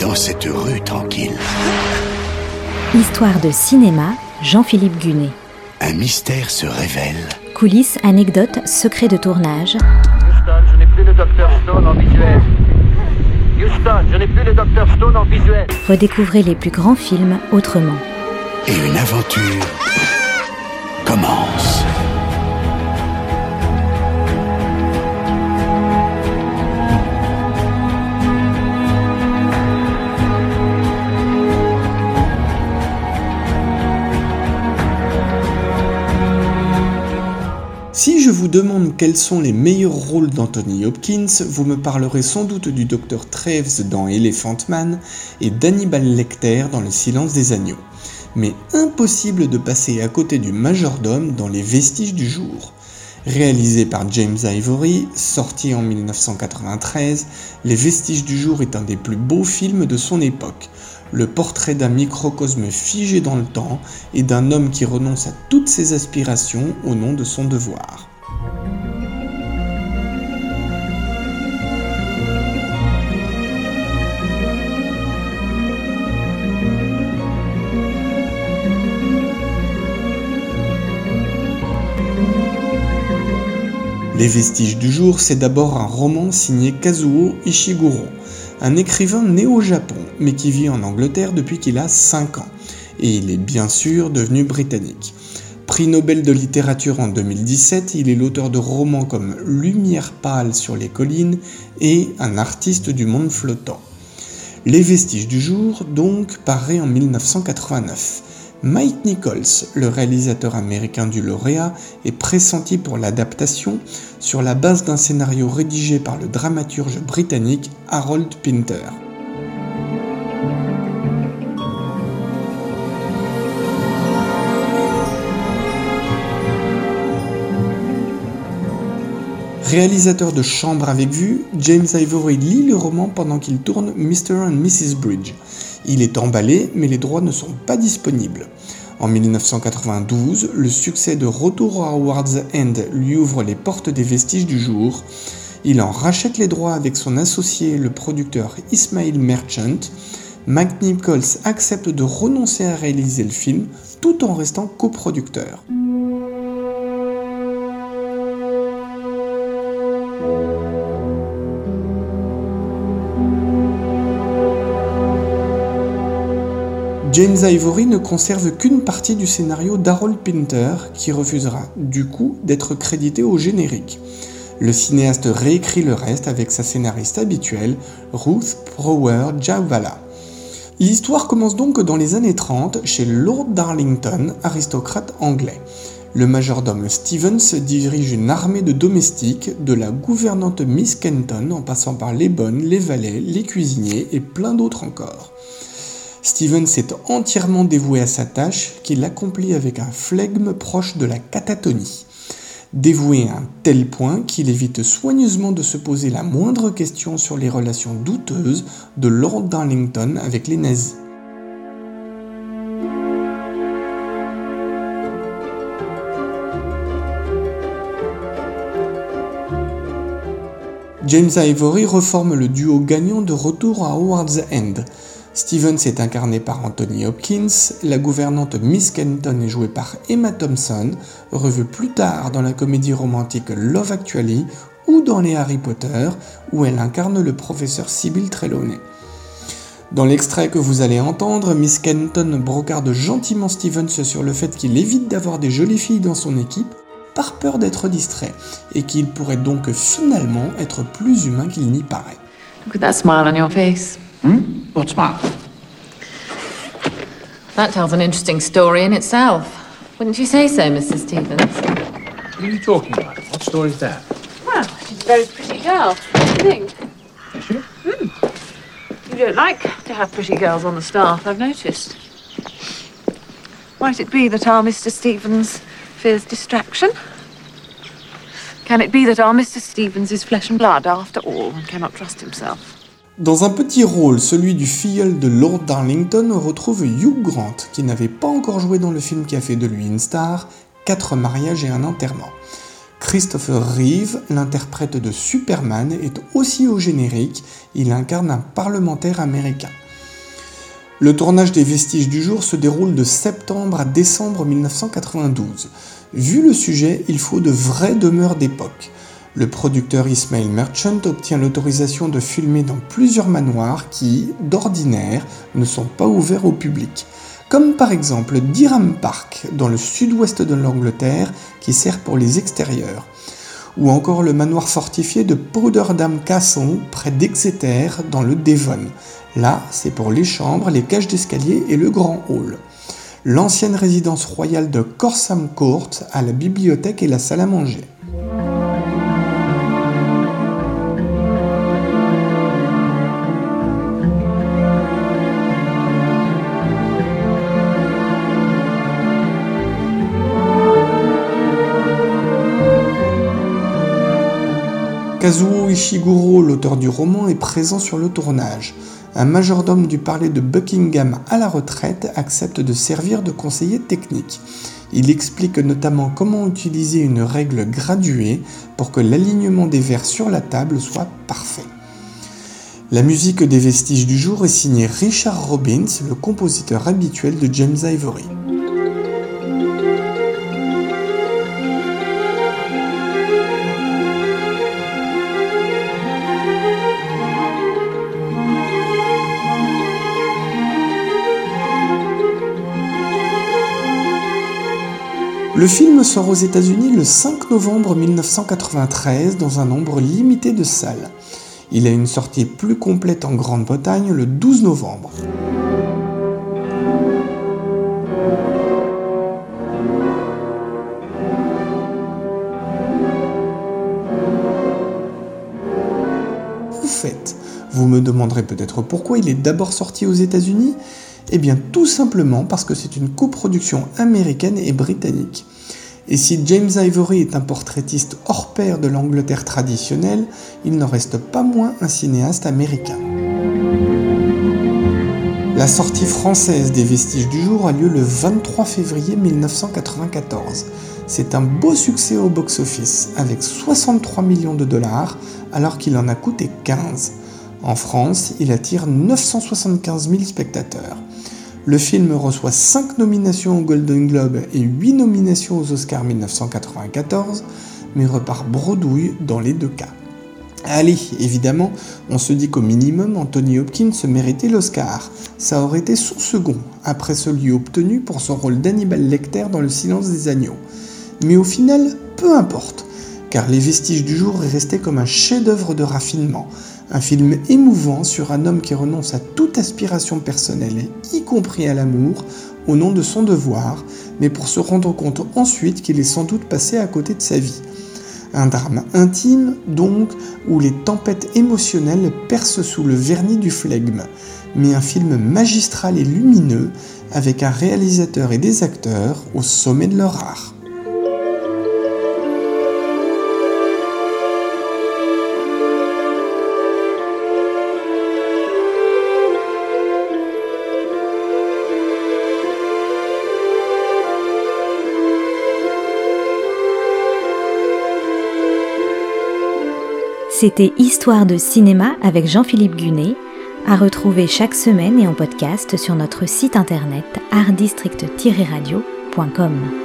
dans cette rue tranquille? Histoire de cinéma, Jean-Philippe Gunet. Un mystère se révèle. Coulisses, anecdotes, secrets de tournage. Houston, je n'ai plus le Dr Stone en visuel. Houston, je n'ai plus le Dr Stone en visuel. Redécouvrez les plus grands films autrement. Et une aventure commence. Si je vous demande quels sont les meilleurs rôles d'Anthony Hopkins, vous me parlerez sans doute du Dr Treves dans Elephant Man et d'Hannibal Lecter dans Le Silence des agneaux. Mais impossible de passer à côté du majordome dans Les Vestiges du jour. Réalisé par James Ivory, sorti en 1993, Les Vestiges du jour est un des plus beaux films de son époque. Le portrait d'un microcosme figé dans le temps et d'un homme qui renonce à toutes ses aspirations au nom de son devoir. Les Vestiges du jour, c'est d'abord un roman signé Kazuo Ishiguro, un écrivain né au Japon, mais qui vit en Angleterre depuis qu'il a 5 ans. Et il est bien sûr devenu britannique. Prix Nobel de littérature en 2017, il est l'auteur de romans comme Lumière pâle sur les collines et Un artiste du monde flottant. Les Vestiges du jour, donc, paraît en 1989. Mike Nichols, le réalisateur américain du lauréat, est pressenti pour l'adaptation sur la base d'un scénario rédigé par le dramaturge britannique Harold Pinter. Réalisateur de Chambre avec vue, James Ivory lit le roman pendant qu'il tourne Mr. and Mrs. Bridge. Il est emballé, mais les droits ne sont pas disponibles. En 1992, le succès de Retour à Howard's End lui ouvre les portes des Vestiges du jour. Il en rachète les droits avec son associé, le producteur Ismail Merchant. Mike Nichols accepte de renoncer à réaliser le film tout en restant coproducteur. James Ivory ne conserve qu'une partie du scénario d'Harold Pinter, qui refusera du coup d'être crédité au générique. Le cinéaste réécrit le reste avec sa scénariste habituelle, Ruth Brower Jawala. L'histoire commence donc dans les années 30 chez Lord Darlington, aristocrate anglais. Le majordome Stevens dirige une armée de domestiques, de la gouvernante Miss Kenton en passant par les bonnes, les valets, les cuisiniers et plein d'autres encore. Stevens est entièrement dévoué à sa tâche, qu'il accomplit avec un flegme proche de la catatonie. Dévoué à un tel point qu'il évite soigneusement de se poser la moindre question sur les relations douteuses de Lord Darlington avec les nazis. James Ivory reforme le duo gagnant de Retour à Howard's End. Stevens est incarné par Anthony Hopkins, la gouvernante Miss Kenton est jouée par Emma Thompson, revue plus tard dans la comédie romantique Love Actually ou dans les Harry Potter, où elle incarne le professeur Sybil Trelawney. Dans l'extrait que vous allez entendre, Miss Kenton brocarde gentiment Stevens sur le fait qu'il évite d'avoir des jolies filles dans son équipe, par peur d'être distrait, et qu'il pourrait donc finalement être plus humain qu'il n'y paraît. Look at that smile on your face. What smile? That tells an interesting story in itself. Wouldn't you say so, Mrs. Stevens? What are you talking about? What story is that? Well, she's a very pretty girl. What do you think? Is she? You don't like to have pretty girls on the staff, I've noticed. Might it be that our Mr. Stevens fears distraction? Can it be that our Mr. Stevens is flesh and blood after all and cannot trust himself? Dans un petit rôle, celui du filleul de Lord Darlington, on retrouve Hugh Grant, qui n'avait pas encore joué dans le film qui a fait de lui une star, 4 mariages et un enterrement. Christopher Reeve, l'interprète de Superman, est aussi au générique, il incarne un parlementaire américain. Le tournage des Vestiges du jour se déroule de septembre à décembre 1992. Vu le sujet, il faut de vraies demeures d'époque. Le producteur Ismail Merchant obtient l'autorisation de filmer dans plusieurs manoirs qui, d'ordinaire, ne sont pas ouverts au public. Comme par exemple Durham Park, dans le sud-ouest de l'Angleterre, qui sert pour les extérieurs. Ou encore le manoir fortifié de Powderham Castle, près d'Exeter, dans le Devon. Là, c'est pour les chambres, les cages d'escalier et le grand hall. L'ancienne résidence royale de Corsham Court a la bibliothèque et la salle à manger. Kazuo Ishiguro, l'auteur du roman, est présent sur le tournage. Un majordome du palais de Buckingham à la retraite accepte de servir de conseiller technique. Il explique notamment comment utiliser une règle graduée pour que l'alignement des verres sur la table soit parfait. La musique des Vestiges du jour est signée Richard Robbins, le compositeur habituel de James Ivory. Le film sort aux États-Unis le 5 novembre 1993 dans un nombre limité de salles. Il a une sortie plus complète en Grande-Bretagne le 12 novembre. Au fait, vous me demanderez peut-être pourquoi il est d'abord sorti aux États-Unis ? Eh bien tout simplement parce que c'est une coproduction américaine et britannique. Et si James Ivory est un portraitiste hors pair de l'Angleterre traditionnelle, il n'en reste pas moins un cinéaste américain. La sortie française des Vestiges du jour a lieu le 23 février 1994. C'est un beau succès au box-office, avec 63 millions de dollars, alors qu'il en a coûté 15. En France, il attire 975 000 spectateurs. Le film reçoit 5 nominations au Golden Globe et 8 nominations aux Oscars 1994, mais repart bredouille dans les deux cas. Allez, évidemment, on se dit qu'au minimum, Anthony Hopkins se méritait l'Oscar. Ça aurait été son second, après celui obtenu pour son rôle d'Hannibal Lecter dans Le Silence des Agneaux. Mais au final, peu importe, car Les Vestiges du jour est resté comme un chef-d'œuvre de raffinement. Un film émouvant sur un homme qui renonce à toute aspiration personnelle, y compris à l'amour, au nom de son devoir, mais pour se rendre compte ensuite qu'il est sans doute passé à côté de sa vie. Un drame intime, donc, où les tempêtes émotionnelles percent sous le vernis du flegme, mais un film magistral et lumineux, avec un réalisateur et des acteurs au sommet de leur art. C'était Histoire de cinéma avec Jean-Philippe Gunet, à retrouver chaque semaine et en podcast sur notre site internet artdistrict-radio.com.